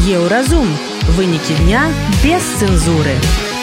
Еўразум. Вынікі дня без цэнзуры.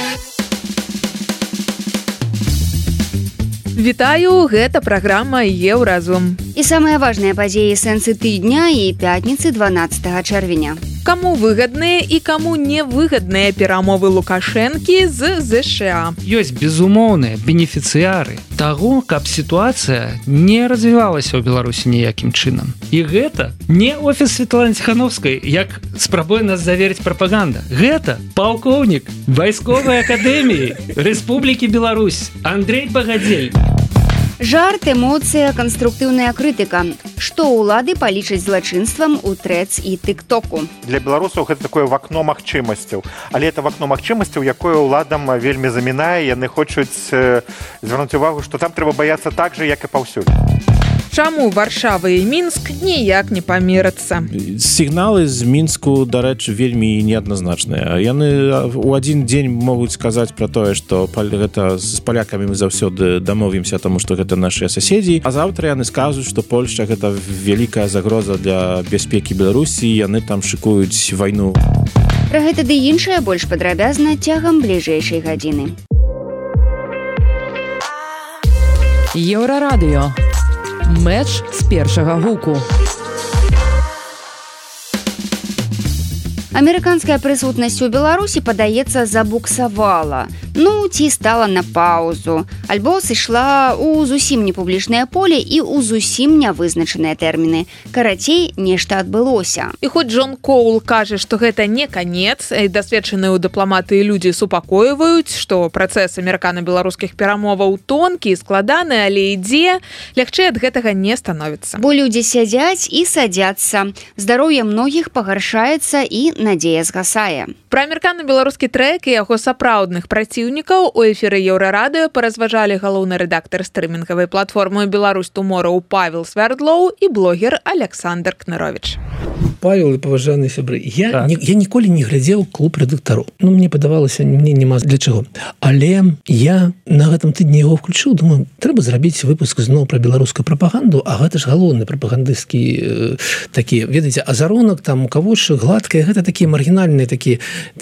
Вітаю, гэта праграма Еўразум. І самыя важныя падзеі сэнсы тыдня і пятніцы 12 чэрвеня. Каму выгадныя і каму невыгадныя перамовы Лукашэнкі з ЗША. Ёсць безумоўныя бенефіцыяры таго, каб сітуацыя не развівалася ў Беларусі ніякім чынам. І гэта не офіс Светланы Ціхановскай, як спрабуе нас заверыць прапаганда. Гэта палкоўнік вайсковай акадэміі Рэспублікі Беларусь Андрей Багадзель. Жарт, эмоцыя, канструктыўная крытыка. Што ўлады палічаць злачынствам у Трэц і Тык-Току? Для беларусаў гэта такое вакно магчымасцяў. Але это вакно магчымасцяў, якое ўладам вельмі замінае. Яны хочуць звярнуць увагу, што там трэба баяцца так жа, як і паўсюль. Чаму Варшава і Мінск ніяк не памірацца? Сігналы з Мінску, дарэчы, вельмі неадназначныя. Яны ў адзін дзень могуць сказаць пра тое, што гэта з палякамі мы заўсёды дамовімся, таму што гэта нашыя суседзі. А заўтра яны скажуць, што Польшча гэта вялікая загроза для бяспекі Беларусі, яны там шыкуюць вайну. Пра гэта ды іншае больш падрабязна цягам бліжэйшай гадзіны. Еўрарадыё. Мэч з першага гуку. Амерыканская прысутнасць у Беларусі, падаецца, забуксавала. Ці стала на паўзу. Альбо сышла ў зусім непублічнае поле і ў зусім нявызначаныя тэрміны. Карацей, нешта адбылося. І хоць Джон Коул кажа, што гэта не канец, і дасведчаныя ў дыпламатыі людзі супакойваюць, што працэс амерыкана-беларускіх перамоваў тонкі і складаны, але ідзе, лягчэй ад гэтага не становіцца. Бо людзі сядзяць і садзяцца. Здароўе многіх пагаршаецца і надзея згасае. Пра амерыкана-беларускі трэк і яго сапраўдных праціўнікаў у эфіры Еўрарадыё паразважалі галоўны рэдактар стрымінгавай платформы «Беларусь Туморроу» Павел Свярдлоў і блогер Александр Кныровіч. Павел і паважаныя сябры, я ніколі не глядзеў клуб рэдактараў. Мне падавалася, мне няма для чаго. Але я на гэтым тыдні яго включыў, думаю, трэба зрабіць выпуск зноў пра беларускую прапаганду, а гэта ж галоўны прапагандысцкі такі, ведаеце, азаронак, там, каводшы, гладкая, гэта такія маргінальныя, такія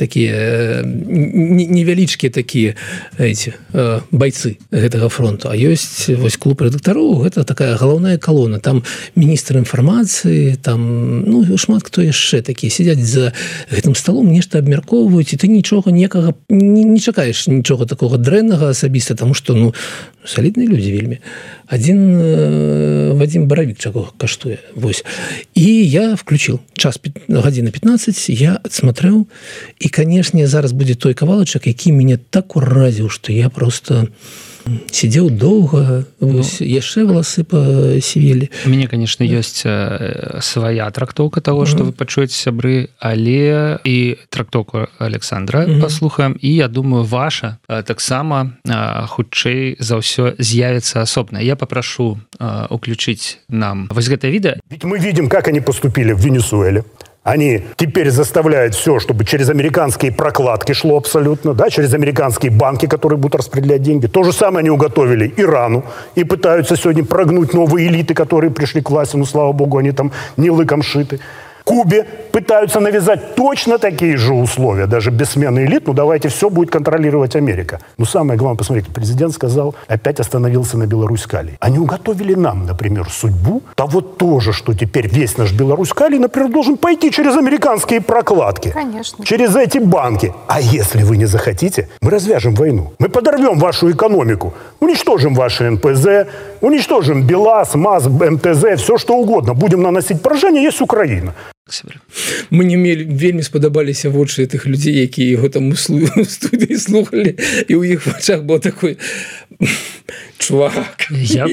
невялічкія такія байцы гэтага фронту. А ёсць вось клуб рэдактароў, гэта такая галоўная калона. Там міністр інфармацыі, там, шмат хто яшчэ такія сядзяць за гэтым сталом, нешта абмяркоўваюць, і ты нічога некага не чакаеш нічога такога дрэннага асабіста, таму што салідныя людзі вельмі. Адзін Вадзім Баравік чаго каштуе. Вось. І я включил час гадзіна 15, я отсмотрел, і, канешне, зараз будзе той кавалачак, які мяне так уразіў, што я просто сидел доўга, яшчэ валасы пасівелі. У мяне, конечно, ёсць свая трактоўка таго, што вы пачуеце, сябры, але і трактоўку Александра паслухаем, і, я думаю, ваша таксама хутчэй за ўсё з'явіцца асобна. Я попрошу уключить нам вось гэта відэо. Ведь мы видим, как они поступили в Венесуэле. Они теперь заставляют все, чтобы через американские прокладки шло абсолютно, да, через американские банки, которые будут распределять деньги. То же самое они уготовили Ирану и пытаются сегодня прогнуть новые элиты, которые пришли к власти. Слава богу, они там не лыком шиты. Кубе пытаются навязать точно такие же условия, даже без смены элит. Давайте, все будет контролировать Америка. Самое главное, посмотрите, президент сказал, опять остановился на Беларусь-Калий. Они уготовили нам, например, судьбу того тоже, что теперь весь наш Беларусь-Калий, например, должен пойти через американские прокладки. Конечно. Через эти банки. А если вы не захотите, мы развяжем войну. Мы подорвем вашу экономику. Уничтожим ваши НПЗ, уничтожим БелАЗ, МАЗ, МТЗ, все что угодно. Будем наносить поражение, есть Украина. Мне вельмі спадабаліся вочы тых людзей, якія яго там у студыі слухалі, і ў іх вачах быў такой чувак.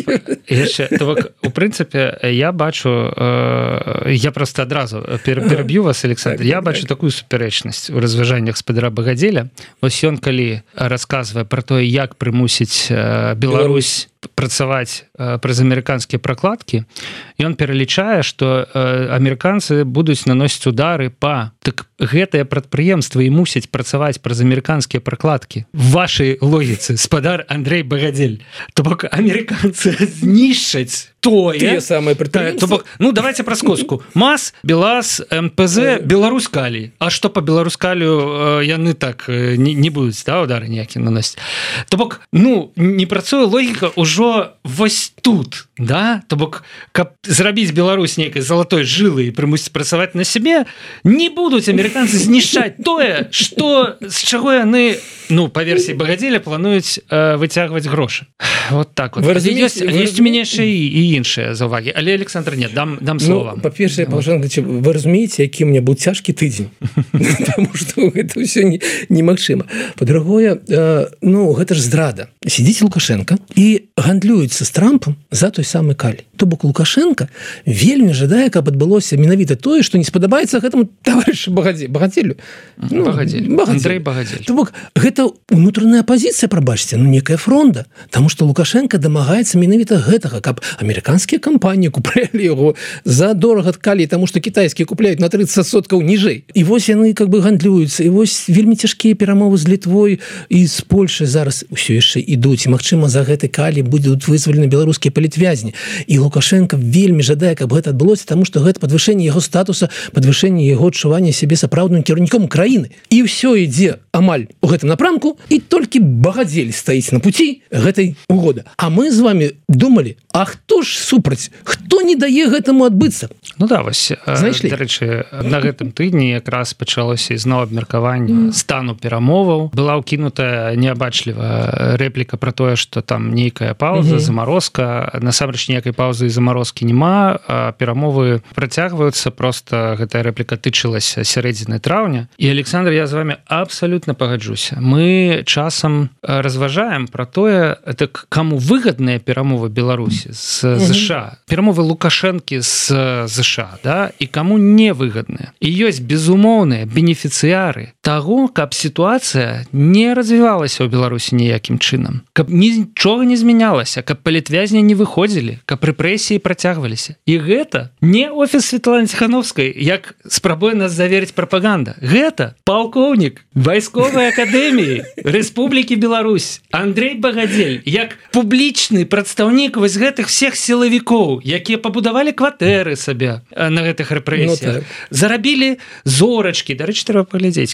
У прынцыпе, я бачу, я просто адразу пераб'ю вас, Александр, я бачу такую супярэчнасць у разважаннях спадара Багадзеля. Вось ён, калі расказвае пра тое, як прымусіць Беларусь працаваць праз амерыканскія пракладкі, ён пералічае, што амерыканцы будуць наносіць удары па... Так гэтыя прадпрыемствы і мусяць працаваць праз амерыканскія пракладкі. В вашай логіцы, спадар Андрей Багадзель. То бок амерыканцы знішчаць Те самые предприятия. Ну, давайте про скоску. МАЗ, БелАЗ, МПЗ, Беларускалій. А што па Беларускалю яны так не будуць, да, удары ніякі наносіць. То бок, ну, не працуе логіка ўжо вось тут, да? То бок, каб зрабіць Беларусь нейкай залатой жылы і прымусіць працаваць на сябе, не будуць амерыканцы знішчаць тое, што, з чаго яны, ну, па версіі Багадзеля, плануюць выцягваць грошы. Вот так вот. Ёсць у мяне яшчэ і іншыя заўвагі. Але, Александр, нет, дам слово. Ну, па-першае, вы разумееце, які у меня быў цяжкі тыдзень. Таму што гэта ўсё немагчыма. Па-другое, ну, гэта ж здрада. Сидзіць Лукашенко і гандлюецца з Трампам за той самы калій. То бок Лукашенко вельмі жадае, каб адбылося менавіта тое, што не спадабаецца гэтаму таварышу Багадзелю. Андрей Багадзель. То бок гэта унутраная пазіцыя, прабачце, ну, некая фронта. Таму што Лукашенко дамагаецца менавіта гэтага, каб амерыканскія кампаніі куплялі яго за дорага калій, таму што кітайскія купляюць на 30% ніжэй. І вось яны как бы гандлююцца. І вось вельмі цяжкія перамовы з Літвой і з Польшай зараз усё яшчэ ідуць. І, магчыма, за гэты калій будуць вызвалены беларускія палітвязні. І Лукашенко вельмі жадае, каб гэта адбылося, таму што гэта падвышэнне яго статуса, падвышэнне яго адчування сябе сапраўдным кіраўніком краіны. І ўсё ідзе амаль у гэтым напрамку, і толькі Багадзель стаіць на пуці гэтай угоды. А мы з вами думалі, а хто ж супраць? Хто не дае гэтаму адбыцца? Ну да, вось, дарэчы, на гэтым тыдні якраз пачалося ізноў абмеркаванне стану перамоваў. Была ўкінутая неабачлівая рэпліка пра тое, што там нейкая пауза, замарозка. Насамрэч ніякай паузы і замарозкі няма, а перамовы працягваюцца, проста гэтая рэпліка тычылася сярэдзіны траўня. І, Александр, я з вами абсалютна пагаджуся. Мы часам разважаем пра тое, так каму выгадныя перамовы Беларусі з ЗША, перамовы Лукашэнкі з ЗША, да, і каму невыгадныя. І ёсць безумоўныя бенефіцыяры таго, каб сітуацыя не развівалася ў Беларусі ніякім чынам, каб нічога не змянялася, каб палітвязні не выходзілі, каб рэпрэсіі працягваліся. І гэта не офіс Светланы Ціхановскай, як спрабуе нас заверыць прапаганда. Гэта палкоўнік вайсковай акадэміі Рэспублікі Беларусь Андрей Багадзель, як публічны прадстаўнік вось гэтых всех сілавікоў, якія пабудавалі кватэры сабе на гэтых рэпрэсіях, зарабілі зорачкі. Дарэчы, трэба паглядзець,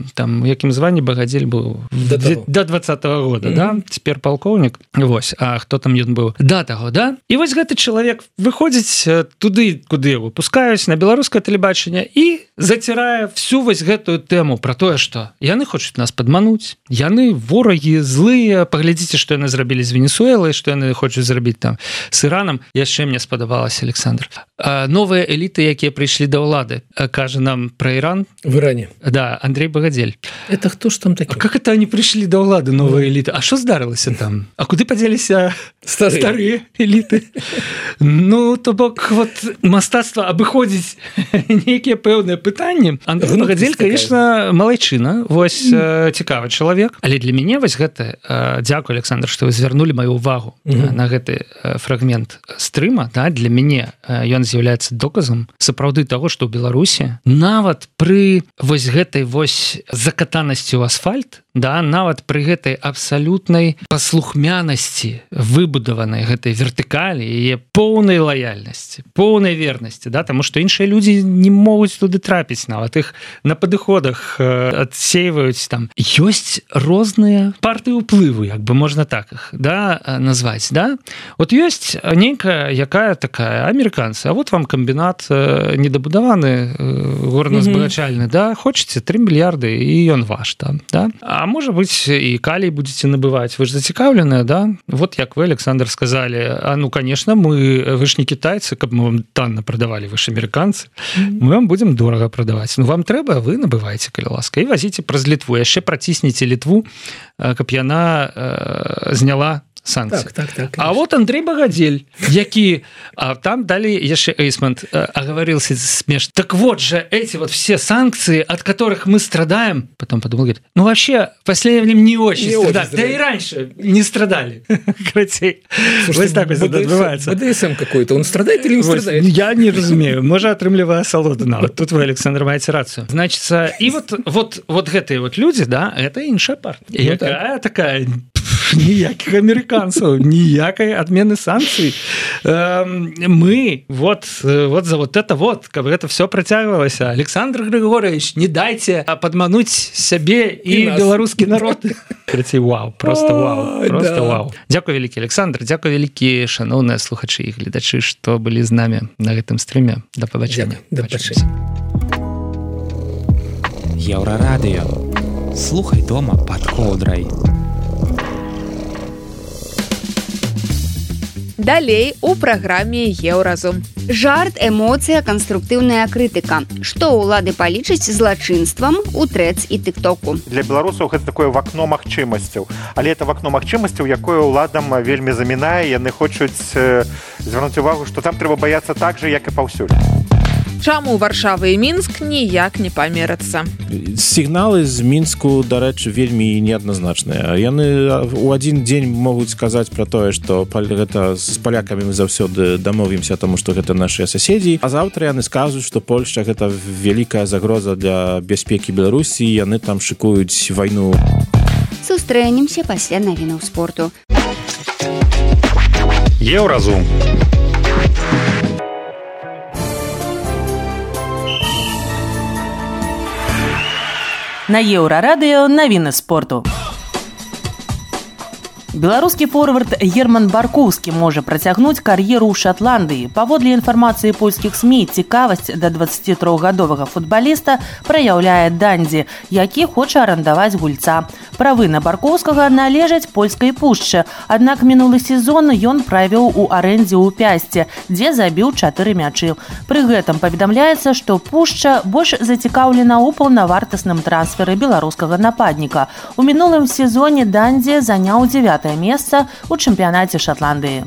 якім званні Багадзель быў до 20-го года, да? Цяпер палкоўнік. Вось, а хто там ён быў да таго, да? І вось гэты чалавек выходзіць туды, куды яго пускаюць, на беларускае тэлебачанне і зацірае всю вось гэтую тэму пра тое, што яны хочуць нас падмануць, яны ворагі злыя, паглядзіце, што яны зрабілі з Венесуэлай, што яны хочуць зрабіць там з Іранам. Яшчэ мне спадабалася, Александр. Новыя эліты, якія прыйшлі да ўлады, кажа нам пра Іран. В Іране. Да, Андрей Багадзель. Это хто ж там такі? А как это они прыйшлі да ўлады, новыя эліты? А што здарылася там? А куды падзеліся старыя эліты? Ну, то бок, вот мастацтва абыходзіць нейкія пэўныя пытанні. Андрей Багадзель, конечно, малайчына, вось цікавы чалавек. Але для мяне вось гэта, дзякуй, Александр, што вы звярнулі маю ўвагу на гэты фрагмент стрыма, да, для мяне ён з'яўляецца доказам сапраўды таго, што ў Беларусі нават пры вось гэтай вось закатанасці ў асфальт, да, нават пры гэтай абсалютнай паслухмянасці выбудаванай гэтай вертыкалі, яе поўнай лаяльнасці, поўнай вернасці, да, таму што іншыя людзі не могуць туды трапіць, нават іх на падыходах адсейваюць там. Ёсць розныя партыі ўплыву, як бы можна так іх, да, назваць, да? Вот ёсць нейкая, якая такая амерыканцы, а вот вам камбінат недабудаваны, горна-збагачальны, да, хочаце 3 мільярды і ён ваш там, да? А можа быць і калій будзеце набываць, вы ж зацікаўленыя, да? Вот як вы, Александр, сказалі, а ну, конечно, вы ж не китайцы, каб мы вам танна прадавалі, вы ж амерыканцы, мы вам будзем дорага прадаваць. Ну, вам трэба, вы набываеце, калі ласка, і вазіце праз Літву, яшчэ працісніце Літву, каб яна зняла санкцыі. Так, а вот Андрей Багадзель, які там далі яшчэ Эйсмонт оговорился смешно. Так вот же, эти вот все санкции, от которых мы страдаем, потом подумал, говорит, ну вообще в последнее время не очень страдали, да и раньше не страдали. Кратей. Вот так вот отбывается. БДСМ какой-то, он страдает или не страдает? Я не разумею, може атрымлівае асалоду нават. Тут вы, Александр, маеце рацию. Значит, и вот гэтыя вот люди, да, это іншая партия. Якая такая ніякіх амерыканцаў, ніякай адмены санкцый. Мы за вот это каб гэта все працягвалася. Александр Григорьевич, не дайте падмануць сябе і беларускі народ. Вау, просто вау. Дзякуй вялікі, Александр, дзякуй вялікі, шаноўныя слухачы і гледачы, што былі з намі на гэтым стриме. Да пабачэння. Еўрарадыё. Слухай дома пад коўдрай. Далей у праграме Еўразум. Жарт, эмоцыя, канструктыўная крытыка. Што ўлады палічаць злачынствам у трэц і тык-току? Для беларусаў гэта такое вакно магчымасцяў. Але это вакно магчымасцяў, якое ўладам вельмі замінае. Яны хочуць звярнуць увагу, што там трэба баяцца так жа, як і паўсюль. Чаму Варшава і Мінск ніяк не памерацца? Сігналы з Мінску, дарэчы, вельмі неадназначныя. Яны у адзін дзень могуць сказаць пра тое, што гэта з палякамі мы заўсёды дамовімся, таму што гэта нашыя суседзі. А заўтра яны скажуць, што Польшча гэта вялікая загроза для бяспекі Беларусі, яны там шыкуюць вайну. Сустрэнемся пасля навінаў спорту. Еўразум. На Еўрарадыё навіны спорту. Беларускі форвард Герман Баркоўскі можа працягнуць кар'еру ў Шатландыі. Паводле інфармацыі польскіх СМІ, цікавасць да 23-гадовага футбаліста праяўляе Дандзі, які хоча арандаваць гульца. Правы на Баркоўскага належаць польскай Пушчы, аднак минулы сезон ён правіў у арэндзе ў Пясце, дзе забіў 4 мячы. Пры гэтым паведамляецца, што Пушча больш зацікаўлена ў паўнавартасным трансферы беларускага нападніка. У мінулым сезоне Дандзі заняў 9-е месца ў чэмпіянаце Шатландыі.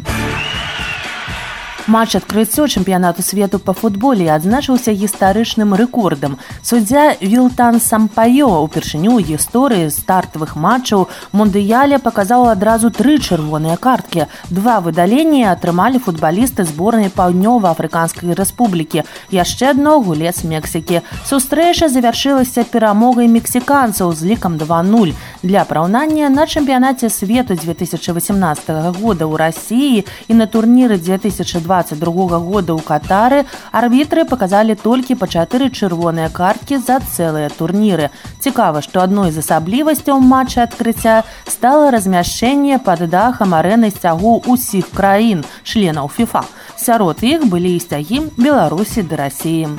Матч адкрыццё чэмпіянату свету па футболе адзначыўся гістарычным рэкордам. Суддзя Вілтан Сампайо упершыню ў гісторыі стартавых матчаў мундыяля паказаў адразу 3 чырвоныя карткі. 2 выдаленні атрымалі футбалісты зборнай Паўднёва-Афрыканскай рэспублікі. Яшчэ адно гулец Мексікі. Сустрэча завяршылася перамогай мексіканцаў з лікам 2-0. Для параўнання, на чэмпіянаце свету 2018 года ў Расіі і на турніры 2022 года ў Катары арбітры паказалі толькі па 4 чырвоныя карткі за цэлыя турніры. Цікава, што адной з асаблівасцяў матча адкрыцця стала размяшчэнне пад дахам арэны сцягоў усіх краін, членаў ФІФА. Сярод іх былі і сцягі Беларусі ды Расіі.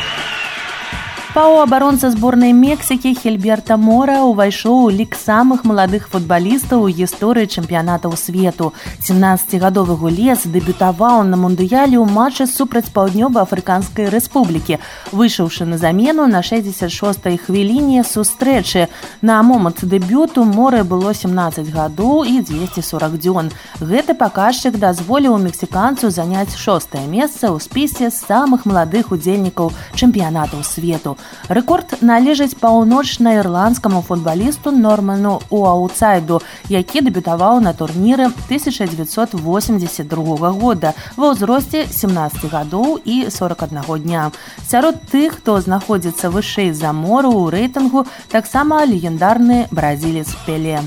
Паўабаронца зборнай Мексікі Хільберта Мора ўвайшоў у лік самых маладых футбалістаў у гісторыі чэмпіянатаў свету. 17-гадовы гулец дэбютаваў на мундыяле ў матчы супраць Паўднёва-Афрыканскай рэспублікі, выйшаўшы на замену на 66-й хвіліне сустрэчы. На момант дэбюту Море было 17 гадоў і 240 дзён. Гэты паказчык дазволіў мексіканцу заняць 6-е месца ў спісе самых маладых удзельнікаў чэмпіянатаў свету. Рэкорд належыць паўночна-ірландскаму футбалісту Норману Уаутсайду, які дэбютаваў на турніры 1982 года ва ўзросце 17 гадоў і 41 дня. Сярод тых, хто знаходзіцца вышэй за Мору ў рэйтынгу, таксама легендарны бразілец Пеле.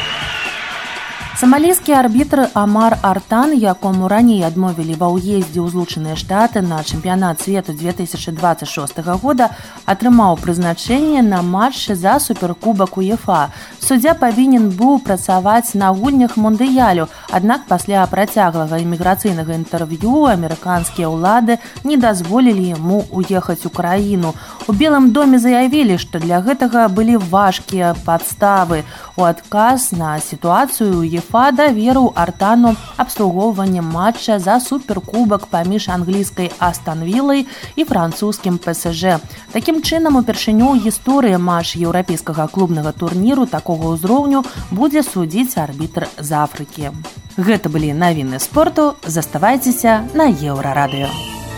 Самалійскі арбітр Амар Артан, якому раней адмовілі ва ўездзе ў Злучаныя Штаты на чэмпіянат свету 2026 года, атрымаў прызначэнне на матч за суперкубак УЕФА. Суддзя павінен быў працаваць на гульнях мундыялю, аднак пасля працяглага іміграцыйнага інтэрв'ю амерыканскія ўлады не дазволілі яму уехаць у краіну. У Белым доме заявілі, што для гэтага былі важкія падставы. У адказ на сітуацыю УЕФА даверыў Артану абслугоўванне матча за суперкубак паміж англійскай Астон Вілай і французскім ПСЖ. Такім чынам, упершыню ў гісторыі матч еўрапейскага клубнага турніру такога ўзроўню будзе судзіць арбітр з Афрыкі. Гэта былі навіны спорту. Заставайцеся на Еўрарадыё.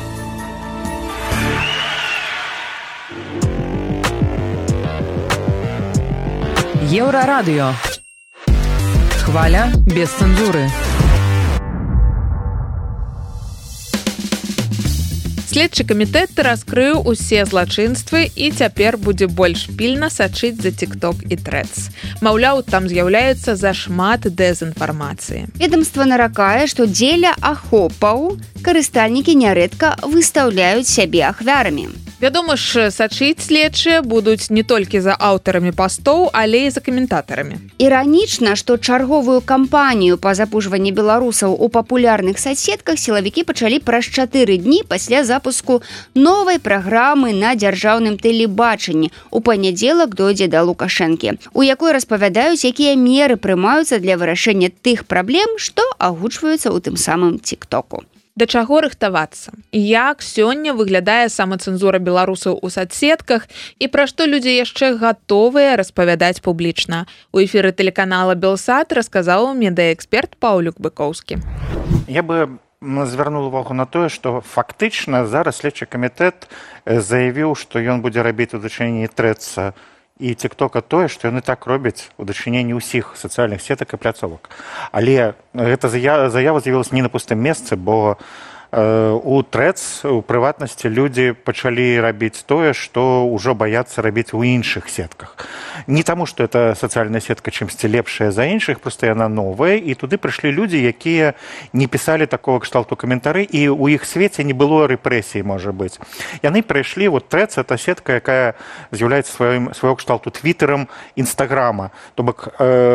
Еўрарадыё. Хваля без цэнзуры. Следчы камітэт раскрыў усе злачынствы і цяпер будзе больш пільна сачыць за TikTok і Threads. Маўляў, там з'яўляецца зашмат дэзінфармацыі. Ведомство наракае, што дзеля ахопаў карыстальнікі нярэдка выстаўляюць сябе ахвярамі. Вядома ж, сачыць следчыя будуць не толькі за аўтарамі пастоў, але і за каментатарамі. Іранічна, што чарговую кампанію па запужванні беларусаў у папулярных соцсетках сілавікі пачалі праз 4 дні пасля запуску новай праграмы на дзяржаўным тэлебачанні. У панядзелак дойдзе да Лукашэнкі, у якой распавядаюць, якія меры прымаюцца для вырашэння тых праблем, што агучваюцца ў тым самым TikTok-у. Да чаго рыхтавацца? Як сёння выглядае самацэнзура беларусаў у соцсетках і пра што людзі яшчэ гатовыя распавядаць публічна? У эфіры тэлеканала «Белсат» расказаў медыаэксперт Паўлюк Быкоўскі. Я бы звярнуў увагу на тое, што фактычна зараз следчы камітэт заявіў, што ён будзе рабіць у дачыненні Threads і TikTok тое, што ён і так робіць у дачыненні ўсіх сацыяльных сетак і пляцовак. Але гэта заява з'явілася не на пустым месцы, бо у Threads, у прыватнасці, людзі пачалі рабіць тое, што ўжо баяцца рабіць у іншых сетках. Не таму, што эта сацыяльная сетка чымсьці лепшая за іншых, проста яна новая, і туды прыйшлі людзі, якія не пісалі такого кшталту каментары, і ў іх свеце не было рэпрэсій, можа быць. Яны прыйшлі, вот Threads — это сетка, якая з'яўляецца свайго кшталту твіттерам Інстаграма. То бок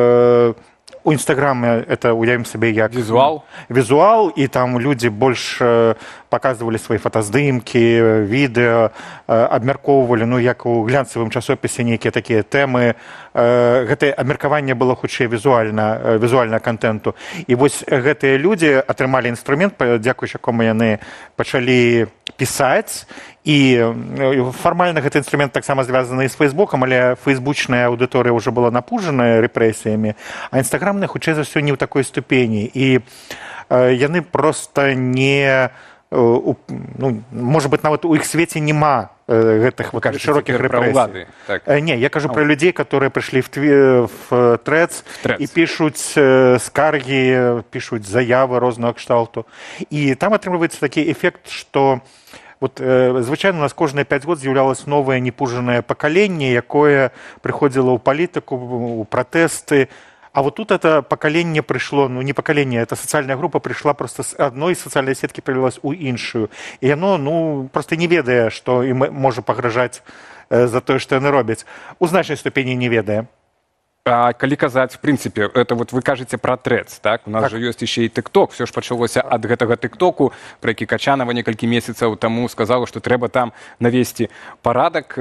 у Інстаграме это, уявім сабе, як візуал, і там людзі больш паказвалі свае фотаздымкі, відэа, абмяркоўвалі, ну, як у глянцавым часопісе нейкія такія тэмы. Гэтае абмеркаванне было хутчэй візуальна контенту. І вось гэтыя людзі атрымалі інструмент, дзякуючы якому яны пачалі пісаць. І фармальна гэты інструмент таксама звязаны з Фейсбукам, але фейсбучная аўдыторыя ўжо была напужаная рэпрэсіямі, а інстаграмная хутчэй за ўсё не ў такой ступені. І яны проста не... Ну, можа быць, нават у іх свеце няма гэтых шырокіх рэпрэсій. Не, я кажу пра людзей, которые прыйшлі в Threads і пішуць скаргі, пішуць заявы рознага кшталту. І там атрымліваецца такі эфект, што вот, звычайно, у нас кожныя 5 год з'яўлялось новае непужанае пакаленне, якое прыходзіла ў палітыку, у пратэсты. А вот тут это поколение пришло, ну не поколение, это социальная группа пришла просто с одной социальной сетки, привелась у іншую. И оно, ну, просто не ведае, что им может погрожать за то, что они робят. У значной ступени не ведае. А калі казаць, в прынцыпе, это вот вы кажаце пра Threads, так? У нас так. Же ёсць яшчэ і TikTok. Все ж пачалося ад гэтага TikToку, пра які Качанова некалькі месяцаў таму сказала, што трэба там навесці парадак.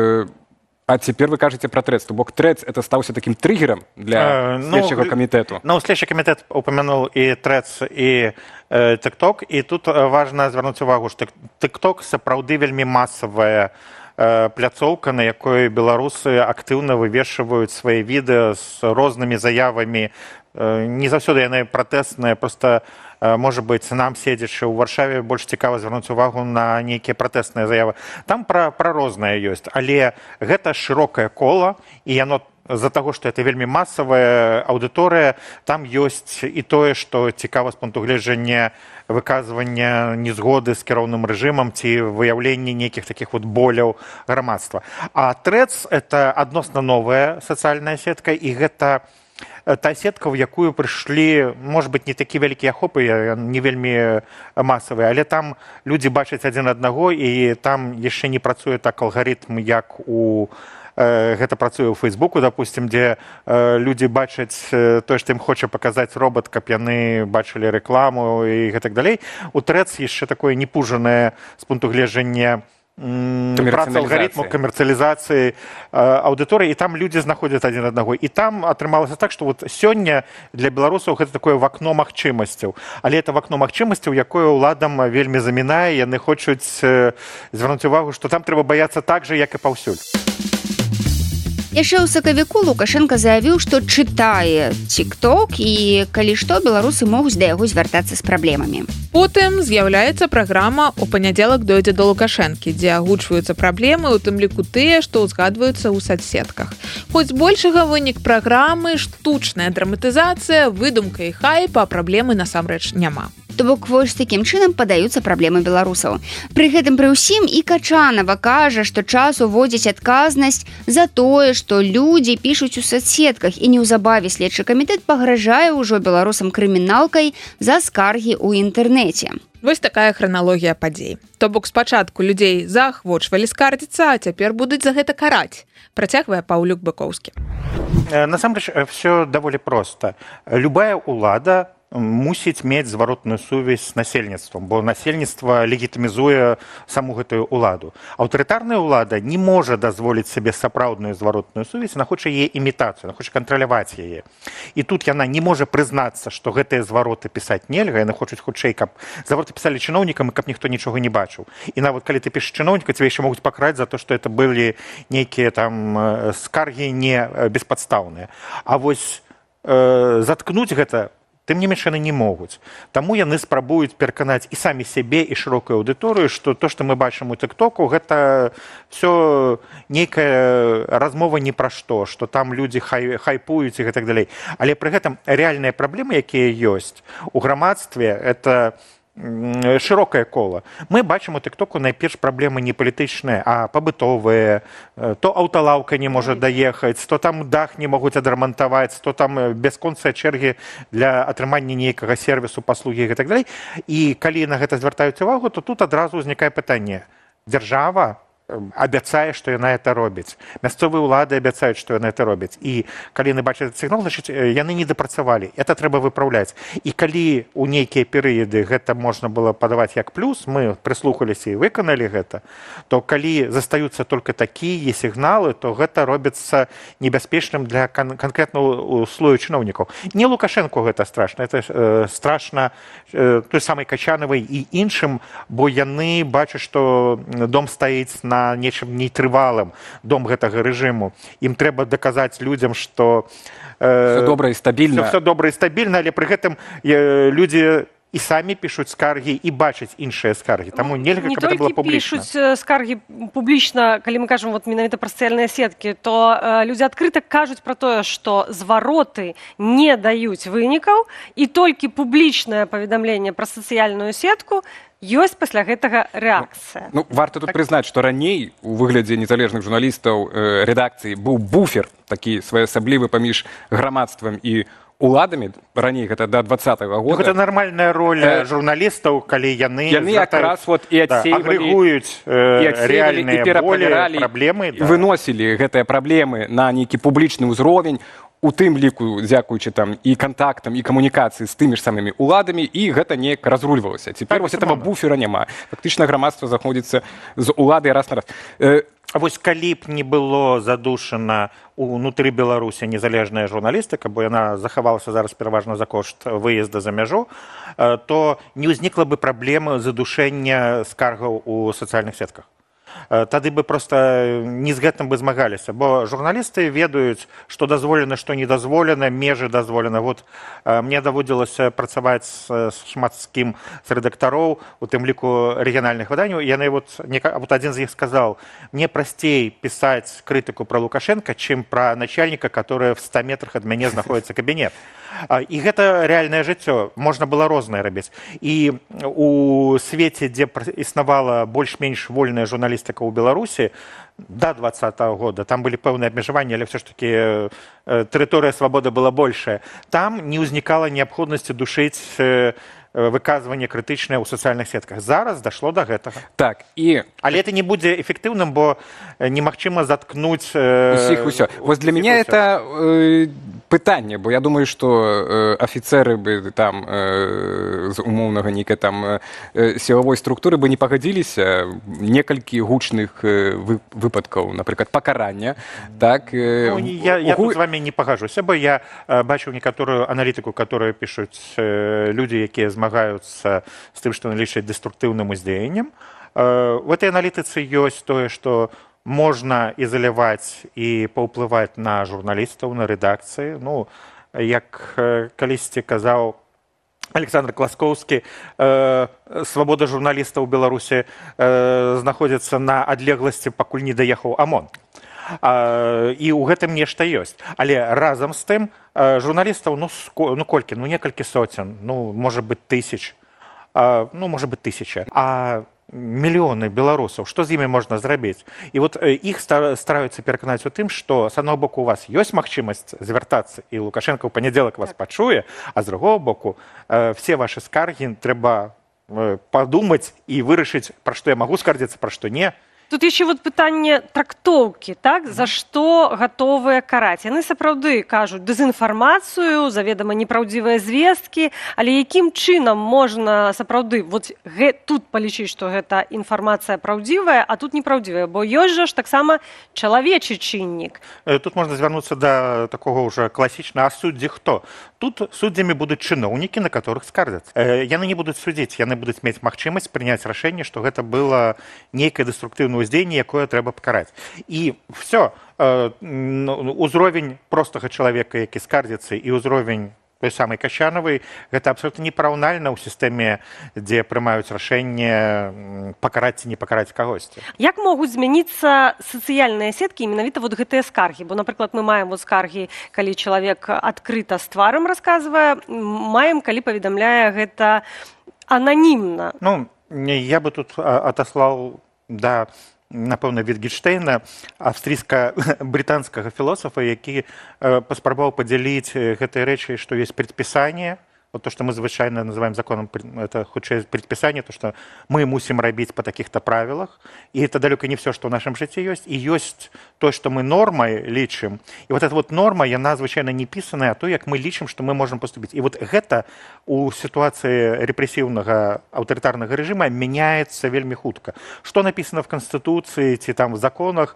А цяпер вы кажаце пра Threads. То бок Threads это стаўся такім триггером для следчага камітэту. Ну, следчы камітэт упомянул і Threads, і TikTok. І тут важна звярнуць увагу, што TikTok сапраўды вельмі масавая пляцоўка, на якой беларусы актыўна вывешваюць свае відэа з рознымі заявамі. Не заўсёды яны пратэсныя, проста, можа быць, нам, седзячы ў Варшаве, больш цікава звярнуць увагу на нейкія пратэсныя заявы. Там пра рознае ёсць, але гэта шырокае кола, і яно з-за таго, што это вельмі масавая аўдыторыя, там ёсць і тое, што цікава з пункту гледжання выказвання незгоды з кіроўным рэжымам ці выяўленне нейкіх такіх вот боляў грамадства. А Threads — это адносна новая сацыяльная сетка, і гэта та сетка, в якую прыйшлі, можа быць, не такі вялікія ахопы, не вельмі масавыя, але там людзі бачаць адзін аднаго, і там яшчэ не працуе так алгарытм, як у гэта працуе ў Фейсбуку, допустим, дзе людзі бачаць тое, што ім хоча паказаць робот, каб яны бачылі рэкламу і гэтак далей. У Threads яшчэ такое непужанае з пункту гледжання працы алгарытму, камерцыялізацыі аўдыторыі, і там людзі знаходзяць адзін аднаго. І там атрымалася так, што вот сёння для беларусаў гэта такое вакно магчымасцяў. Але это вакно магчымасцяў, якое ўладам вельмі замінае, яны хочуць звярнуць увагу, што там трэба баяцца так жа, як і паўсюль. Яшчэ ў сакавіку Лукашенко заявіў, што чытае TikTok, і калі што, беларусы могуць да яго звяртацца з праблемамі. Потым з'яўляецца праграма «У панядзелак дойдзе да Лукашэнкі», дзе агучваюцца праблемы, у тым ліку тыя, што ўзгадваюцца ў соцсетках. Хоць збольшага вынік праграмы штучная драматызацыя, выдумка і хайп, а праблемы насамрэч няма. То бок вось такім чынам падаюцца праблемы беларусаў. Пры гэтым пры ўсім і Качанава кажа, што час уводзіць адказнасць за тое, што людзі пішуць у соцсетках, і неўзабаве следчы камітэт пагражае ўжо беларусам крыміналкай за скаргі ў інтэрнэце. Вось такая храналогія падзей. То бок спачатку людзей заахвочвалі скардзіцца, а цяпер будуць за гэта караць. Працягвае Паўлюк Быкоўскі. Насамрэч, все даволі проста. Любая ўлада мусіць мець зваротную сувязь з насельніцтвам, бо насельніцтва легітымізуе саму гэтую ўладу. Аўтарытарная ўлада не можа дазволіць сабе сапраўдную зваротную сувязь, яна хоча яе імітацыю, яна хоча кантраляваць яе. І тут яна не можа прызнацца, што гэтыя звароты пісаць нельга, яны хочуць хутчэй, каб звароты пісалі чыноўнікам і каб ніхто нічога не бачыў. І нават калі ты пішаш чыноўніка, цябе яшчэ могуць пакараць за то, што это былі нейкія там скаргі не беспадстаўныя. А вось заткнуць гэта тым не менш яны не могуць. Таму яны спрабуюць пераканаць і самі сябе, і шырокую аўдыторыю, што то, што мы бачым у тыктоку, гэта все нейкая размова ні пра што там людзі хайпуюць і гэтак далей. Але пры гэтым рэальныя праблемы, якія ёсць у грамадстве, это шырокае кола. Мы бачым у тыктоку найперш праблемы не палітычныя, а пабытовыя. То аўталаўка не можа даехаць, то там дах не могуць адрамантаваць, то там бясконцыя чэргі для атрымання нейкага сервісу, паслугі і так далей. І калі на гэта звяртаюць увагу, то тут адразу ўзнікае пытанне. Дзяржава абяцае, што яна это робіць. Мясцовыя ўлады абяцаюць, што яны это робяць. І калі яны бачаць этот сігнал, значыць, яны не дапрацавалі. Это трэба выпраўляць. І калі ў нейкія перыяды гэта можна было падаваць як плюс, мы прыслухаліся і выканалі гэта, то калі застаюцца только такія сігналы, то гэта робіцца небяспечным для канкрэтнага слою чыноўнікаў. Не Лукашенко гэта страшна, это страшна той самай Качанавай і іншым, бо яны бачаць, што дом стаіць на нечым нейтрывалым, дом гэтага рэжыму. Ім трэба даказаць людзям, што все добра і стабільна. Все добра і стабільна, але пры гэтым людзі і самі пішуць скаргі і бачаць іншыя скаргі. Таму нельга, каб это было публічна. Не толькі пішуць скаргі публічна, калі мы кажам менавіта пра сацыяльныя сеткі, то людзі адкрыта кажуць пра тое, што звароты не даюць вынікаў, і толькі публічнае паведамленне пра сацыяльную сетку ёсць пасля гэтага рэакцыя. Варта тут прызнаць, што раней у выглядзе незалежных журналістаў рэдакцыі быў буфер, такі своеасаблівы паміж грамадствам і уладамі, раней гэта да 20-го года. Гэта нармальная роля журналістаў, калі яны якраз і агрэгуюць рэальныя болі, праблемы. Выносілі гэтыя праблемы на нейкі публічны ўзровень, у тым ліку, дзякуючы там і кантактам, і камунікацыі з тымі ж самымі уладамі, і гэта неяк разрульвалася. Цяпер вось этого буфера няма. Фактычна грамадства заходзіцца з улады раз на раз. А вось калі б не было задушана унутры Беларусі незалежная журналістыка, бо яна захавалася зараз пераважна за кошт выезда за мяжу, то не ўзнікла бы праблемы задушэння скаргаў у сацыяльных сетках. Тады бы просто не з гэтым бы змагаліся, бо журналісты ведаюць, што дазволена, што не дазволена, межы дазволена. Вот мне даводзілася працаваць шмат з кім з рэдактароў, у тым ліку рэгіянальных выданняў. Яны вот адзін з іх сказаў: мне прасцей пісаць крытыку пра Лукашенка, чым пра начальніка, который в 100 метрах ад мяне знаходзіцца кабінет. І гэта рэальнае жыццё, можна было рознае рабіць. І у свеце, дзе існавала больш-менш вольная журналістыка ў Беларусі да 20-го года, там былі пэўныя абмежаванні, але ўсё ж такі тэрыторыя свабоды была большая. Там не ўзнікала неабходнасці душыць выказванне крытычнае ў сацыяльных сетках. Зараз дашло до гэтага. Так, але это не будзе эфектыўным, бо немагчыма заткнуць усіх усё. Вось для мяне это пытанне, бо я думаю, што афіцэры бы там з умоўнага нейкай там сілавой структуры бы не пагадзіліся некалькі гучных выпадкаў, напрыклад, пакарання. Так, я тут з вами не пагажуся, бо я бачыў некаторую аналітыку, которую пішуць людзі, якія змагаюцца з тым, што налічаць дэструктыўным уздзеяннем. В этой аналітыцы ёсць тое, што можна ізаляваць і паўплываць на журналістаў, на рэдакцыі. Ну, як калісьці казаў Александр Класкоўскі, свабода журналістаў у Беларусі знаходзіцца на адлегласці, пакуль не даехаў ОМОН. І ў гэтым нешта ёсць. Але разам з тым журналістаў, ну колькі, ну некалькі соцен, ну, можа быць, тысяч. ну, может быть, 1000, а мільёны беларусаў, што з імі можна зрабіць? І вот іх стараюцца пераканаць у тым, што з аднаго боку у вас ёсць магчымасць звяртацца, і Лукашенко ў панядзелак вас пачуе, а з другого боку все ваши скаргі трэба падумаць і вырашыць, пра што я магу скардзіцца, пра што не. Тут яшчэ вот пытанне трактоўкі, так, за што гатовыя караць. Яны сапраўды кажуць дэзінфармацыю, заведама непраўдзівыя звесткі, але якім чынам можна сапраўды вот тут палічыць, што гэта інфармацыя праўдзівая, а тут непраўдзівая, бо ёсць жа ж таксама чалавечы чыннік. Тут можна звярнуцца да такога ўжо класічнага, а суддзі хто? Тут суддзямі будуць чыноўнікі, на которых скардзяцца. Яны не будуць судзіць, яны будуць мець магчымасць прыняць рашэнне, што гэта было нейкае дэструктыўнае ўздзеянне, якое трэба пакараць. І все, узровень простага чалавека, які скардзіцца, і ўзровень той самай Качанавай, гэта абсолютна непараўнальна ў сістэме, дзе прымаюць рашэнне пакараць ці не пакараць кагосьці. Як могуць змяніцца сацыяльныя сеткі, менавіта вот гэтыя скаргі? Бо, напрыклад, мы маем вот скаргі, калі чалавек адкрыта з тварам расказвае, маем, калі паведамляе гэта ананімна. Ну, я бы тут атаслаў да, напэўна, Вітгенштейна, австрійска-брытанскага філосафа, які паспрабаваў падзяліць гэтыя рэчы, што ёсць предпісанне, вот то, что мы звычайно называем законом, это хутчэй предписание, то, что мы мусим рабіць по таких-то правилах, и это далеко не все, что в нашем жыцці ёсць, и ёсць то, что мы нормой лічым, и вот эта вот норма, яна звычайно не пісаная, а то, як мы лічым, что мы можем поступить. И вот гэта у ситуации репрессивного аўтарытарнага режима меняется вельмі хутка. Что написано в Конституции, ці там в законах,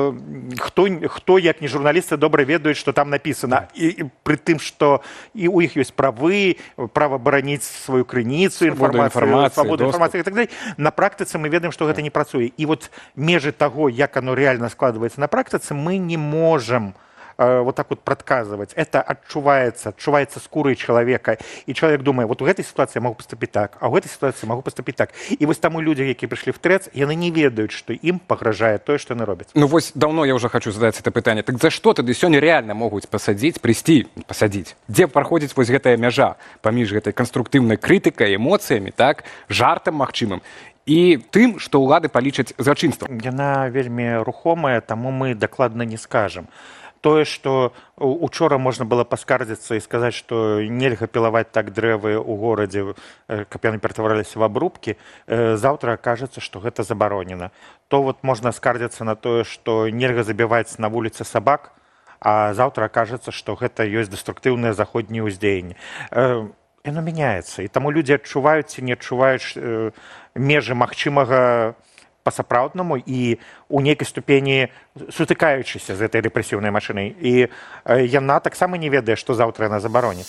хто як не журналисты, добра ведаюць, что там написано, и при тым, что и у іх ёсць правы, право бараніць сваю крыніцу, свабоду інфармацыі і так далей. На практыцы мы ведаем, што гэта не працуе. І вот межы таго, як оно реально складывается на практыцы, мы не можем вот так вот предсказывать. Это отчувается скурой человека. И человек думает, вот в этой ситуации я могу поступить так, а в этой ситуации могу поступить так. И вот тому люди, які пришли в ТРЭЦ, яны не ведают, что им погрожает то, что они робят. Ну вот давно я уже хочу задать это питание. Так за что тогда сегодня реально могут посадить, посадить? Где проходит вот гэтая мяжа поміж этой конструктивной критикой, эмоциями, так, жартом магчымым? І тым, што ўлады палічаць злачынствам. Яна вельмі рухомая, таму мы дакладна не скажам. Тое, што учора можна было паскардзіцца і сказаць, што нельга пілаваць так дрэвы ў горадзе, каб яны ператвараліся в абрубкі, заўтра акажацца, што гэта забаронена. То вот можна скардзіцца на тое, што нельга забіваць на вуліцы сабак, а заўтра акажацца, што гэта ёсць дэструктыўнае заходняе ўздзеянне. Яно мяняецца, і таму людзі адчуваюць ці не адчуваюць межы магчымага па-сапраўднаму і у нейкай ступені сутыкаючыся з гэтай рэпрэсіўнай машынай. І яна таксама не ведае, што заўтра яна забароніць.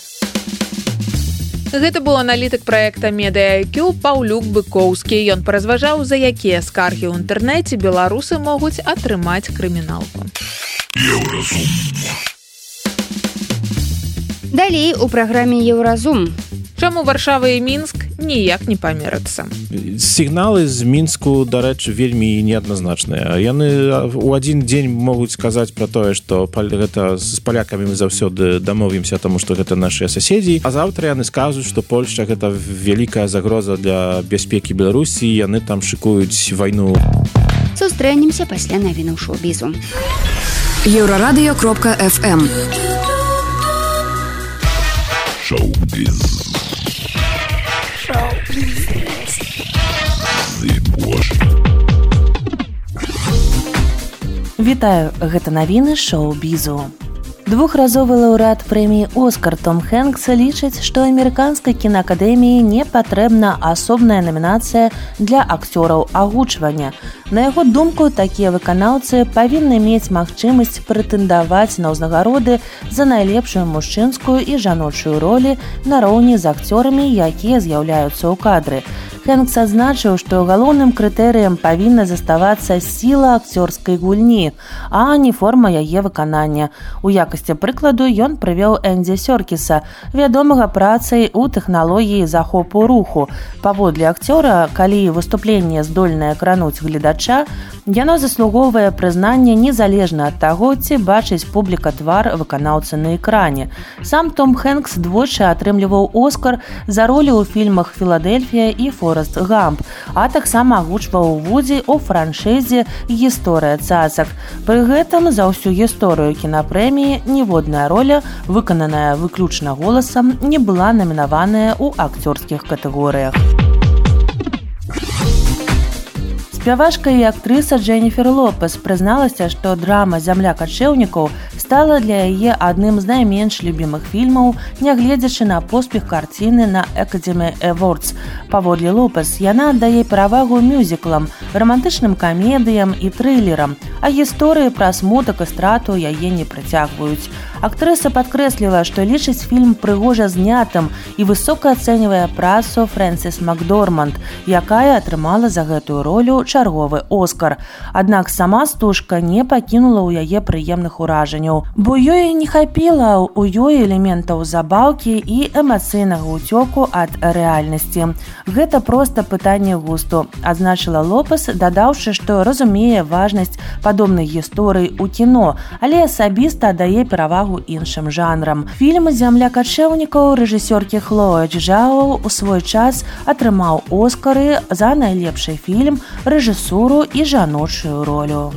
Гэта быў аналітык праекта Медыа-IQ Паўлюк Быкоўскі. Ён паразважаў, за якія скаргі ў інтэрнэце беларусы могуць атрымаць крыміналку. Далей у праграме Еўразум. Чаму Варшава і Мінск ніяк не памерацца? Сігналы з Мінску, дарэчы, вельмі неадназначныя. Яны ў адзін дзень могуць сказаць пра тое, што гэта з палякамі мы заўсёды дамовімся, таму што гэта нашыя суседзі, а заўтра яны скажуць, што Польшча гэта вялікая загроза для бяспекі Беларусі, яны там шыкуюць вайну. Сустрэнемся пасля навінаў шоу-бізу. Еўрарадыё.фм Шоу-біз. Вітаю, гэта навіны шоу-бізу. Двухразовы лаўрэат прэміі «Оскар» Том Хэнкс лічыць, што амерыканскай кінаакадэміі не патрэбна асобная намінацыя для акцёраў агучвання. На яго думку, такія выканаўцы павінны мець магчымасць прэтэндаваць на ўзнагароды за найлепшую мужчынскую і жаночую ролі нароўні з акцёрамі, якія з'яўляюцца ў кадры. Хэнкс адзначыў, што галоўным крытэрыем павінна заставацца сіла акцёрскай гульні, а не форма яе выканання. У якасці прыкладу ён прывёў Эндзі Сёркіса, вядомага працай у тэхналогіі захопу руху. Паводле акцёра, калі выступленне здольнае крануць гледача, яно заслугоўвае прызнанне незалежна ад таго, ці бачыць публіка твар выканаўцы на экране. Сам Том Хэнкс двойчы атрымліваў Оскар за ролі ў фільмах «Філадельфія» і «Форест Гамп», а таксама агучваў Вудзі ў франшызе «Гісторыя цацак». Пры гэтым за ўсю гісторыю кінапрэміі ніводная роля, выкананая выключна голасам, не была намінаваная ў акцёрскіх катэгорыях. Спявачка і актрыса Дженніфер Лопес прызналася, што драма «Зямля качэўнікаў» стала для яе адным з найменш любімых фільмаў, нягледзячы на поспех карціны на Academy Awards. Паводле Лопес, яна аддае перавагу мюзіклам, рамантычным камедыям і трылерам, а гісторыі пра смутак і страту яе не прыцягваюць. Актрыса падкрэсліла, што лічыць фільм прыгожа знятым і высока ацэньвае працу Фрэнсіс Макдорманд, якая атрымала за гэтую ролю чарговы Оскар. Аднак сама стужка не пакінула ў яе прыемных уражанняў, бо ёй не хапіла ў ёй элементаў забаўкі і эмацыйнага ўцёку ад рэальнасці. Гэта проста пытанне густу, адзначыла Лопес, дадаўшы, што разумее важнасць падобных гісторый у кіно, але асабіста аддае перавагу іншым жанрам. Фільм «Зямля качэўнікаў» рэжысёркі Хлоя Чжао у свой час атрымаў Оскары за найлепшы фільм, рэжысуру і жаночую ролю.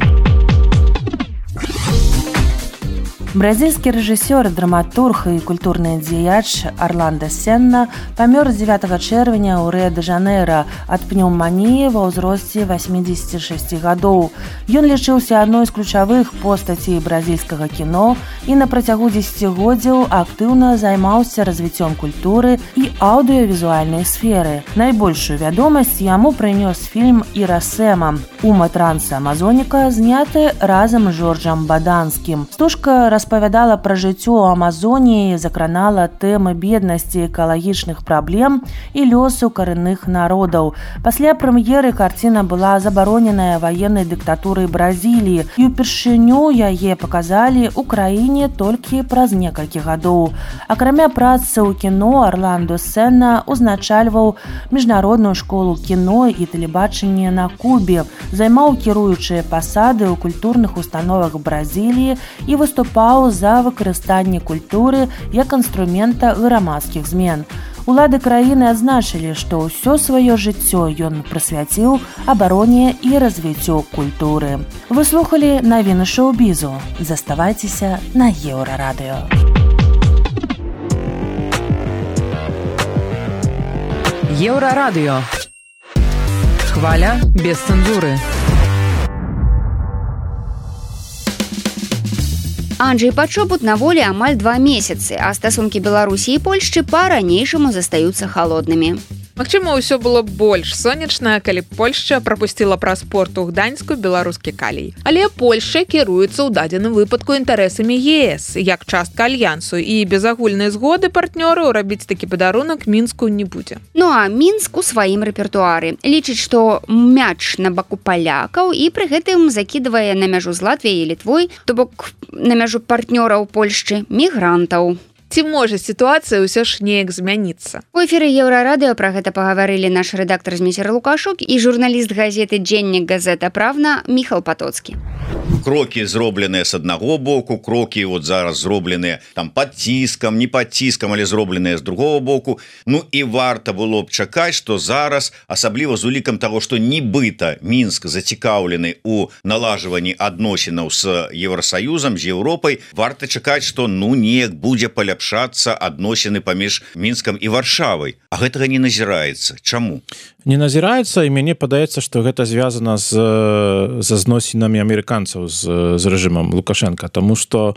Бразільскі рэжысёр, драматург і культурны дзеяч Орландо Сенна памёр 9 чэрвеня ў Рыа-дэ-Жанэйра ад пнеўманіі ва ўзросце 86 гадоў. Ён лічыўся адной з ключавых постацей бразільскага кіно і на працягу дзесяцігоддзяў актыўна займаўся развіццём культуры і аўдыёвізуальнай сферы. Найбольшую вядомасць яму прынёс фільм «Ірасэма» «Ума транса Амазоніка», зняты разам з Жоржам Баданскім. Стужка распавядала пра жыццё ў Амазоніі, закранала тэмы беднасці, экалагічных праблем і лёсу карэнных народаў. Пасля прэм'еры карціна была забароненая ваеннай дыктатурай Бразіліі, і ўпершыню яе паказалі ў краіне толькі праз некалькі гадоў. Акрамя працы ў кіно, Орландо Сенна узначальваў міжнародную школу кіно і тэлебачання на Кубе, займаў кіруючыя пасады ў культурных установах Бразіліі і выступаў за выкарыстанне культуры як інструмента грамадскіх змен. Улады краіны адзначылі, што ўсё сваё жыццё ён прысвяціў абароне і развіццю культуры. Вы слухалі навіны шоу-бізу. Заставайцеся на Еўрарадыё. Еўрарадыё. Хваля без цэнзуры. Анджэй Пачобут на волі амаль 2 месяцы, а стасункі Беларусі і Польшчы па-ранейшаму застаюцца халоднымі. Магчыма, ўсё было больш сонечна, калі Польшча прапусціла праз порт у Гданьску беларускі калій. Але Польшча кіруецца ў дадзеным выпадку інтарэсамі ЕС, як частка альянсу, і без агульнай згоды партнёраў рабіць такі падарунак Мінску не будзе. Ну а Мінск у сваім рэпертуары лічыць, што мяч на баку палякаў і пры гэтым закідвае на мяжу з Латвіяй і Літвой, то бок на мяжу партнёраў Польшчы мігрантаў. Ці можа сітуацыя ўсё ж неяк змяніцца? У эфіры Еўрарадыё пра гэта пагаварылі наш рэдактар Змейсер Лукашук і журналіст газеты «Дзеннік Газета Правна» Міхал Патоцкі. Крокі зробленыя з аднаго боку, крокі вот зараз зробленыя там пад ціскам, не пад ціскам, але зробленыя з другого боку. Ну і варта было б чакаць, што зараз, асабліва з улікам таго, што нібыта Мінск зацікаўлены ў налажванні адносінаў з Еўрасаюзам, з Еўропай, варта чакаць, што ну неяк будзе паляпшацца адносіны паміж Мінскам і Варшавай. А гэтага не назіраецца. Чаму? Не назіраецца, і мяне падаецца, што гэта звязана з зносінамі амерыканцаў з рэжымам Лукашенка, таму што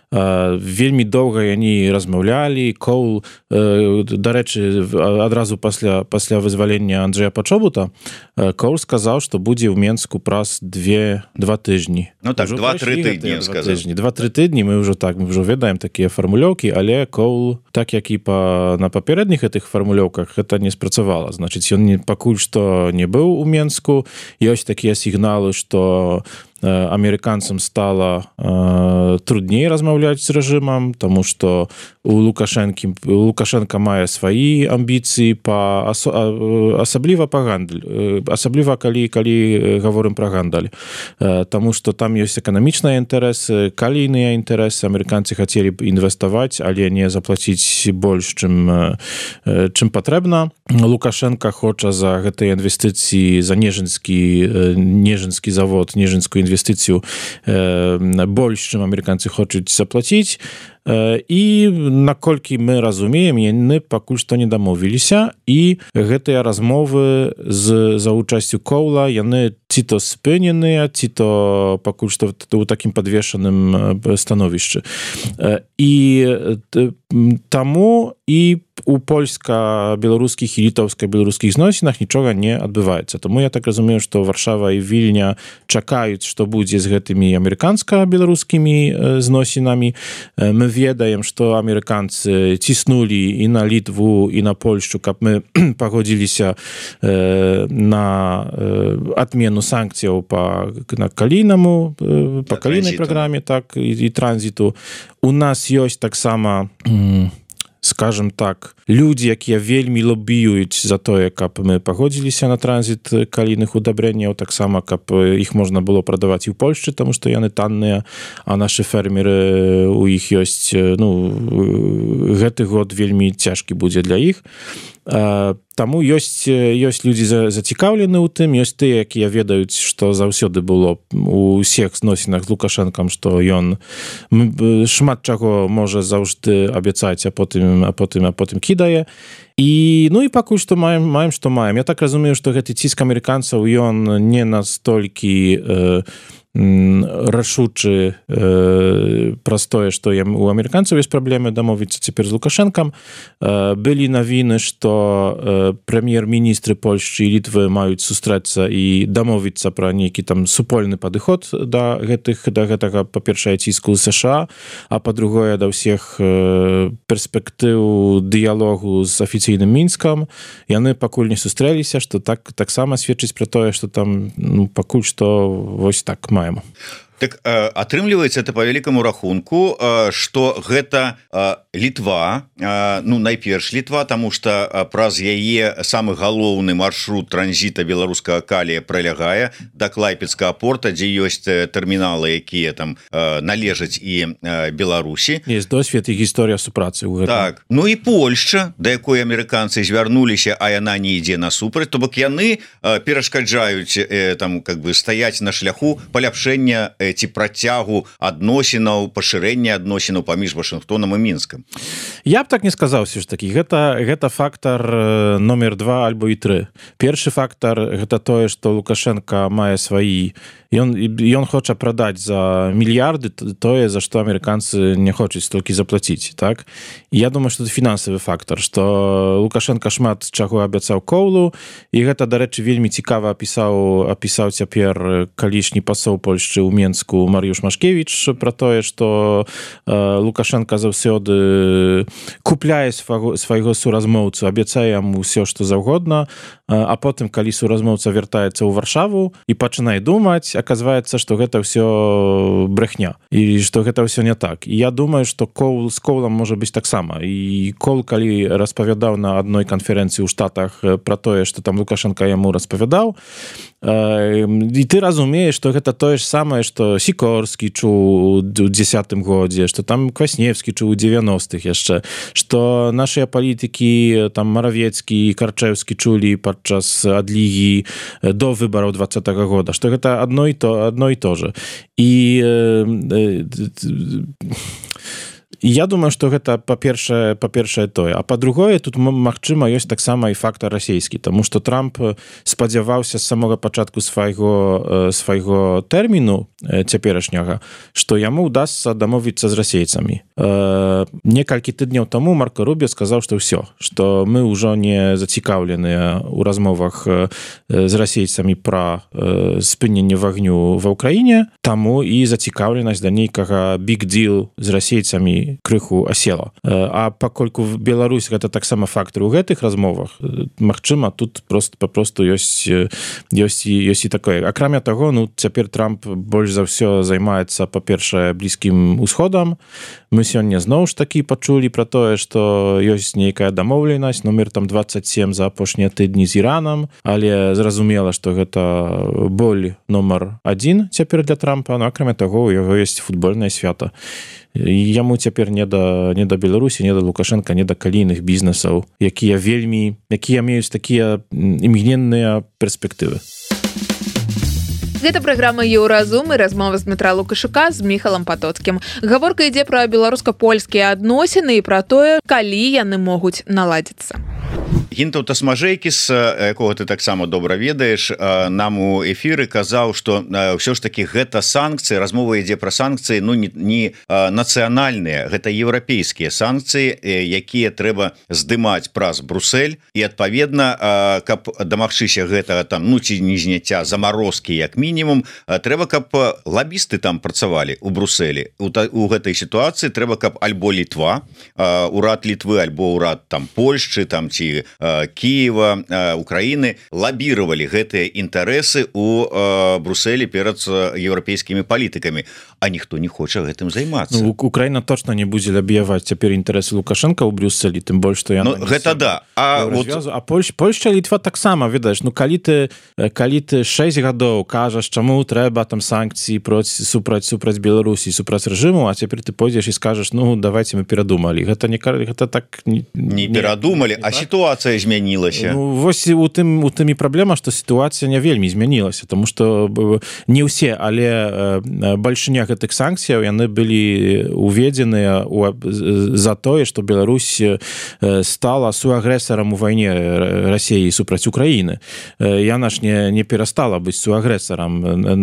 вельмі доўга яны размаўлялі. Коул, дарэчы, адразу пасля вызвалення Анджэя Пачобута Коул сказаў, што будзе ў Менску праз 2 тыдні. Ну так, 2-3 тыдні, сказаў. 2-3 тыдні, мы ўжо ведаем такія фармулёўкі, але Коул, так як і на папярэдніх гэтых фармулёўках, гэта не спрацавала. Значыць, ён пакуль што не быў у Менску. Ёсць такія сігналы, што американцам стало трудней размаўляць з рэжымам, тому што у Лукашенко мае свае амбіцыі асабліва па гандаль, асабліва калі гаворым пра гандаль, тому што там ёсць эканамічныя інтарэсы, калійныя інтарэсы. Амерыканцы хацелі б інвеставаць, але не заплаціць больш, чым патрэбна. Лукашенко хоча за гэтыя інвестыцыі, за Нежинскі завод, Нежинскую інвестыцыю больш, чым амерыканцы хочуць заплаціць. І наколькі мы разумеем, яны пакуль што не дамовіліся, і гэтыя размовы за ўчасцю Коула, яны ці то спыненыя, ці то пакуль што ў такім падвешаным становішчы. І таму і у польска-беларускіх і літоўска-беларускіх зносінах нічога не адбываецца. Таму я так разумею, што Варшава і Вільня чакаюць, што будзе з гэтымі амерыканска-беларускімі зносінамі. Мы ведаем, што амерыканцы ціснулі і на Літву, і на Польшчу, каб мы пагодзіліся на адмену санкцыяў па калійнай праграме, так, і транзіту. У нас ёсць таксама, скажем так, людзі, якія вельмі лобіюць за тое, каб мы пагодзіліся на транзіт калійных удабрэнняў, таксама, каб іх можна было прадаваць і ў Польшчы, таму што яны танныя, а нашы фермеры, у іх ёсць, гэты год вельмі цяжкі будзе для іх. Таму ёсць людзі зацікаўлены ў тым, ёсць тыя, якія ведаюць, што заўсёды было у ўсіх зносінах з Лукашэнкам, што ён шмат чаго можа заўжды абяцаць, а потым кідае. І пакуль што маем, што маем. Я так разумею, што гэты ціск амерыканцаў, ён не настолькі рашучы праз тое, што у амерыканцаў ёсць праблемы дамовіцца цяпер з Лукашэнкам. Былі навіны, што прэм'ер-міністры Польшчы і Літвы маюць сустрэцца і дамовіцца пра нейкі там супольны падыход да гэтага, па-першае, ціску ў США, а па-другое, да ўсіх перспектыў дыялогу з афіцыйным Мінскам. Яны пакуль не сустрэліся, што таксама сведчыць пра тое, што там пакуль што вось так маем. Так атрымліваецца это па вялікаму рахунку, што гэта Літва, найперш Літва, таму што праз яе самы галоўны маршрут транзіта беларускага калія пралягае да Клайпедскага порта, дзе ёсць тэрміналы, якія там належаць і Беларусі. Ёсць досвед і гісторыя супрацы ў гэтым. Так. Ну і Польшча, да якой амерыканцы звярнуліся, а яна не ідзе насупраць, то бок яны перашкаджаюць там как бы стаяць на шляху паляпшэння ці працягу адносінаў, пашырэння адносінаў паміж Вашынгтонам і Мінскам. Я б так не сказаў, все ж такі. Гэта фактар номер 2 альбо і 3. Першы фактар гэта тое, што Лукашенко мае сваі. Ён хоча прадаць за мільярды тое, за што амерыканцы не хочуць столькі заплаціць, так? І я думаю, што это фінансавы фактар, што Лукашенко шмат чаго абяцаў Коулу, і гэта, дарэчы, вельмі цікава апісаў цяпер калішні пасол Польшчы ў Менску Мар'юш Машкевіч пра тое, што Лукашенко заўсёды купляе свайго суразмоўцу, абяцае яму ўсё, што заўгодна, а потым, калі суразмоўца вяртаецца ў Варшаву і пачынае думаць, аказваецца, што гэта ўсё брехня і што гэта ўсё не так. І я думаю, што з Коулам можа быць таксама. І Коул, калі распавядаў на адной канферэнцыі ў Штатах пра тое, што там Лукашенко яму распавядаў, і ты разумееш, што гэта тое ж самае, што Сікорскі чуў у 10-м годзе, што там Квасневскі чуў у 90-х яшчэ, што нашыя палітыкі, там Маравецкі і Карчэўскі чулі падчас адлігі до выбараў 20-го года, што гэта одно і то же. І Я думаю, што гэта па-першае тое, а па-другое тут магчыма ёсць таксама і фактар расійскі, таму што Трамп спадзяваўся з самога пачатку свайго тэрміну цяперашняга, што яму удасца дамовіцца з расейцамі. Некалькі тыдняў таму Марко Рубіо сказаў, што ўсё, што мы ўжо не зацікаўленыя ў размовах з расейцамі пра спыненне вагню ва ўкраіне, таму і зацікаўленасць да нейкага big deal з расейцамі крыху асела. А пакольку Беларусь гэта таксама фактор у гэтых размовах, магчыма, тут папросту ёсць і такое. Акрамя таго, цяпер Трамп больш за ўсё займаецца, па-першае, Блізкім Усходам. Мы сёння зноў ж такі пачулі пра тое, што ёсць нейкая дамоўленасць, нумер там 27 за апошнія тыдні з Іранам, але зразумела, што гэта боль нумар 1 цяпер для Трампа, акрамя таго, у яго ёсць футбольнае свята. Яму цяпер не да Беларусі, не да Лукашенка, не да калійных бізнесаў, якія маюць такія імгненныя перспектывы. Гэта праграма «Еўразум» і размова з Дмітра Лукашука з Міхалам Патоцкім. Гаворка ідзе пра беларуска-польскія адносіны і пра тое, калі яны могуць наладзіцца. Гінтаў Тасмажэйкіс, якога ты таксама добра ведаеш, нам у эфіры казаў, што ўсё ж такі гэта санкцыі, размова ідзе пра санкцыі, не нацыянальныя, гэта еўрапейскія санкцыі, якія трэба здымаць праз Брусэль, і адпаведна, каб дамагчыся гэтага там, ці не зняцця, замарозкі як мінімум, трэба, каб лабісты там працавалі у Брусэлі. У гэтай сітуацыі трэба, каб альбо Літва, урад Літвы, альбо урад там Польшчы, там ці Киева, Украины лоббировали гэтыя інтарэсы у Брусэлі перад еўрапейскімі палітыкамі, а ніхто не хоча гэтым займацца. Украина точно не будзе лабіяваць цяпер інтарэсы Лукашенка ў Брюсселі, тым больш, што яна... Гэта да. А Польшча, Літва таксама, ведаеш, калі ты 6 гадоў кажаш, чаму трэба там санкцыі супраць Беларусі, супраць рэжыму, а цяпер ты пойдзеш і скажаш, давайте мы перадумалі. Гэта так... Не перадумалі, а сітуацыя змянілася. Вось у тым і праблема, што сітуацыя не вельмі змянілася, тому што не ўсе, але бальшыня гэтых санкцыяў яны былі уведзеныя за тое, што Беларусь стала суагрэсарам у вайне Расіі супраць Украіны. Яна ж не перастала быць суагрэсарам,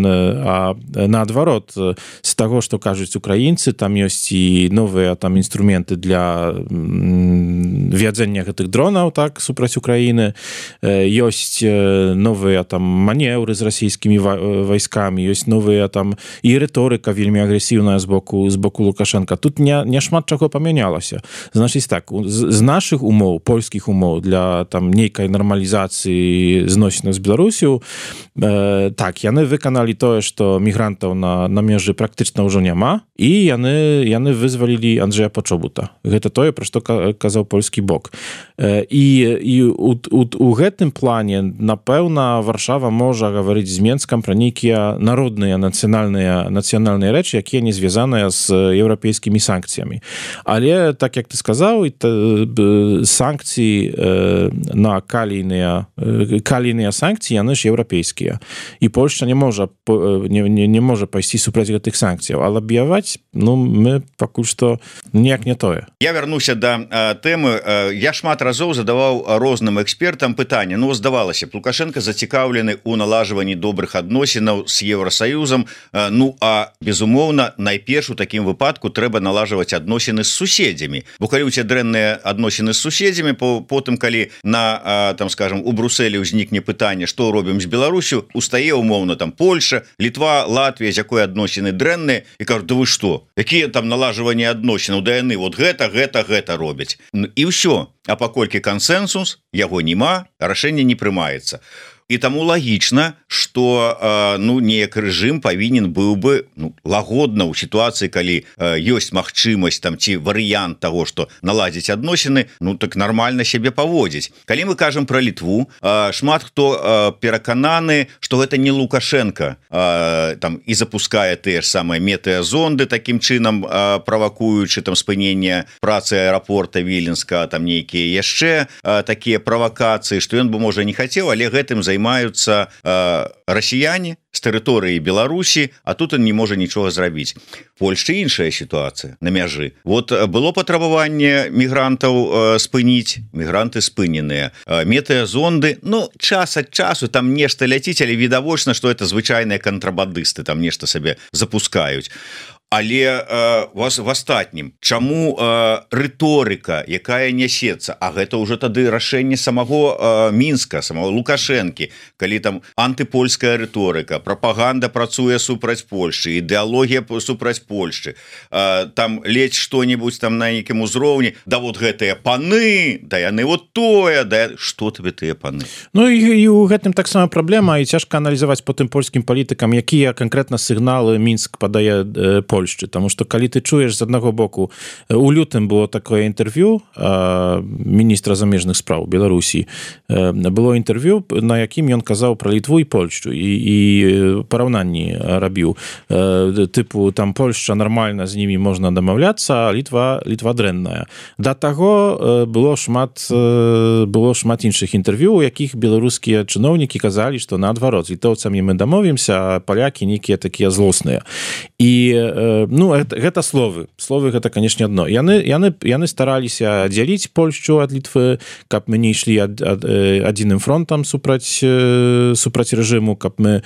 а наадварот, з таго, што кажуць украінцы, там ёсць і новыя там інструменты для вядзення гэтых дронаў, так, супраць Украіны, ёсць новыя там манеўры з расійскімі вайскамі, ёсць новыя там і рыторыка вельмі агрэсіўная з боку Лукашенка. Тут не шмат чаго памянялася. Значыць так, з нашых умоў, польскіх умоў для там нейкай нармалізацыі зносінаў з Беларусю, так, яны выканалі тое, што мігрантаў на межы практычна ўжо няма, і яны вызвалілі Анджэя Пачобута. Гэта тое, пра што казаў польскі бок. І у гэтым плане, напэўна, Варшава можа гаварыць з Менскам пра нейкія народныя нацыянальныя рэчы, якія не звязаныя з еўрапейскімі санкцыямі. Але, так як ты сказаў, санкцыі на калійныя санкцыі, яны ж еўрапейскія. І Польшча не можа пайсці супраць гэтых санкцыяў, а лабіяваць, мы пакуль што ніяк не тое. Я вярнуся да тэмы. Я шмат разоў задаваў розным экспертам пытанне. Здавалася б, Лукашенко зацікаўлены ў налажванні добрых адносінаў з Еўрасаюзам. А безумоўна, найперш у такім выпадку трэба налажваць адносіны з суседзямі. Бо калі ў цябе дрэнныя адносіны з суседзямі, потым калі там, скажем, у Брусэлі ўзнікне пытанне, што робім з Беларусю, устае умоўна там Польша, Літва, Латвія, з якой адносіны дрэнныя, і кажуць, да вы што? Якія там налажванні адносінаў? Да яны вот гэта робяць. І ўсё. А паколькі кансенсус, яго няма, рашэнне не прымаецца. І таму лагічна, што неяк рэжым павінен быў бы лагодна ў сітуацыі, калі ёсць магчымасць там ці варыянт таго, што наладзіць адносіны, так нармальна сябе паводзіць. Калі мы кажам пра Літву, шмат хто перакананы, што гэта не Лукашенко там і запускае тыя ж самыя метэазонды, такім чынам правакуючы там спынення працы аэрапорта Віленска, там нейкія яшчэ такія правакацыі, што ён бы можа не хацеў, але гэтым займаецца займаюцца расіяне з тэрыторыі Беларусі, а тут он не можа нічога зрабіць. Польшчы іншая сітуацыя на мяжы. Вот было патрабаванне мігрантаў спыніць, мігранты спыненыя. Метэазонды, ну, час ад часу там нешта ляціць, але відавочна, што это звычайныя кантрабандысты там нешта сабе запускаюць. Але в астатнім, чаму рыторыка, якая нясецца, а гэта ўжо тады рашэнне самого Мінска, самого Лукашэнкі, калі там антыпольская рыторыка, прапаганда працуе супраць Польшчы, ідэалогія супраць Польшчы, там ледзь што-небудзь там на нейкім узроўні, да вот гэтыя паны, да яны вот тое, да што табе тыя паны? Ну і у гэтым таксама праблема, і цяжка аналізаваць потым польскім палітыкам, якія канкрэтна сігналы Мінск падае Польшчы. Тому что калі ты чуеш з аднаго боку, у лютым было такое інтэрв'ю міністра замежных спраў Беларусі, было інтэрв'ю, на якім ён казаў пра Літву і Польшчу і параўнанні рабіў, тыпу там Польшча нармальна, з імі можна дамаўляцца, а Літва дрэнная. Да таго было шмат іншых інтэрв'ю, у якіх беларускія чыноўнікі казалі, што наадварот, з літоўцамі мы дамовімся, а палякі нейкія такія злосныя. І ну, гэта словы, гэта, канешне, адно. Яны стараліся дзяліць Польшчу ад Літвы, каб мы не ішлі адзіным фронтам супраць рэжыму, каб мы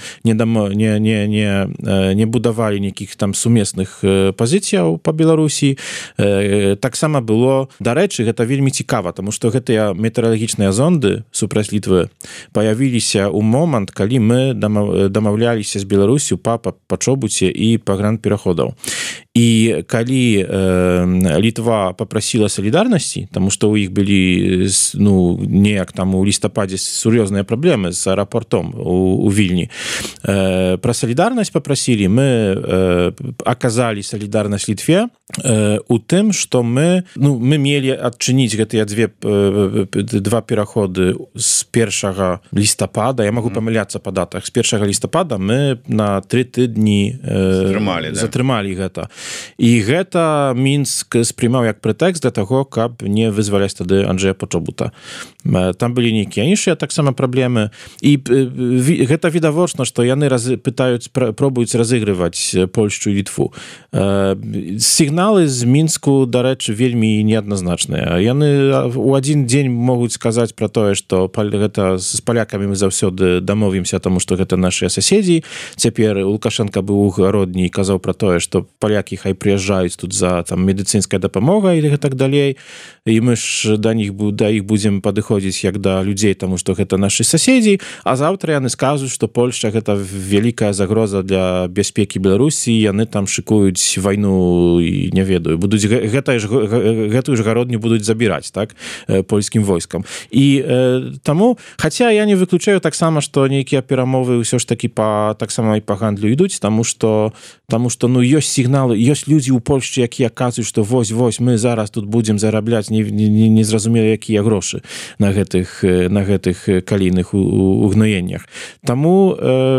не будавалі нейкіх там сумесных пазіцыяў па Беларусі. Таксама было, дарэчы, гэта вельмі цікава, таму што гэтыя метэаралагічныя зонды супраць Літвы паявіліся ў момант, калі мы дамаўляліся з Беларусю па пачобуце і пагранпераходаў. І калі Літва папрасіла салідарнасці, таму што ў іх былі неяк там у лістападзе сур'ёзныя праблемы з аэрапортом у Вільні, пра салідарнасць папрасілі, мы аказалі салідарнасць Літве у тым, што мы мелі адчыніць гэтыя два пераходы з 1 лістапада, я магу памыляцца па датах, з 1 лістапада мы на 3 тыдні затрымалі гэта. І гэта Мінск спрымаў як прэтэкст для таго, каб не вызваляць тады Анджэя Пачобута. Там былі нейкія іншыя таксама праблемы. І гэта відавочна, што яны пробуюць разыгрываць Польшчу і Літву. Сігналы з Мінску, дарэчы, вельмі неадназначныя. Яны у адзін дзень могуць сказаць пра тое, што гэта з палякамі мы заўсёды дамовімся, таму што гэта нашыя суседзі. Цяпер Лукашенка быў у гародні і казаў пра тое, што палякі хай прыязджаюць тут за там медыцынская дапамога і так далей, і мы ж да іх будзем падыходзіць як да людзей, таму што гэта нашы суседзі, а заўтра яны скажуць, што Польшча гэта вялікая загроза для бяспекі Беларусі, яны там шыкуюць вайну і не ведаю, гэтую ж гародню будуць забіраць, так, польскім войскам. І таму, хаця я не выключаю таксама, што нейкія перамовы ўсё ж такі таксама і па гандлю ідуць, таму што ёсць сігналы, ёсць людзі ў Польшчы, якія казваюць, што вось мы зараз тут будзем зарабляць незразумела якія грошы на гэтых калійных угнаеннях. Таму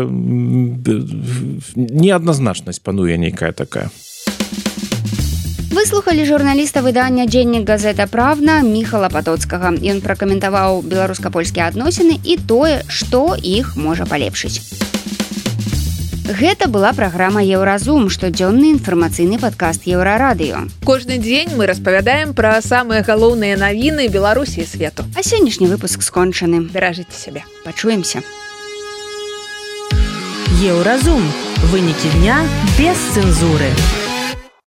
неадназначнасць пануе нейкая такая. Выслухалі журналіста выдання «Дзеннік газета Правна» Міхала Патоцкага. Ён пракаментаваў беларуска-польскія адносіны і тое, што іх можа палепшыць. Гэта была праграма «Еўразум», штодзённы інфармацыйны падкаст Еўрарадыё. Кожны дзень мы распавядаем пра самыя галоўныя навіны Беларусі і свету. А сённяшні выпуск скончаны. Беражыце сябе. Пачуемся. Еўразум. Вынікі дня без цэнзуры.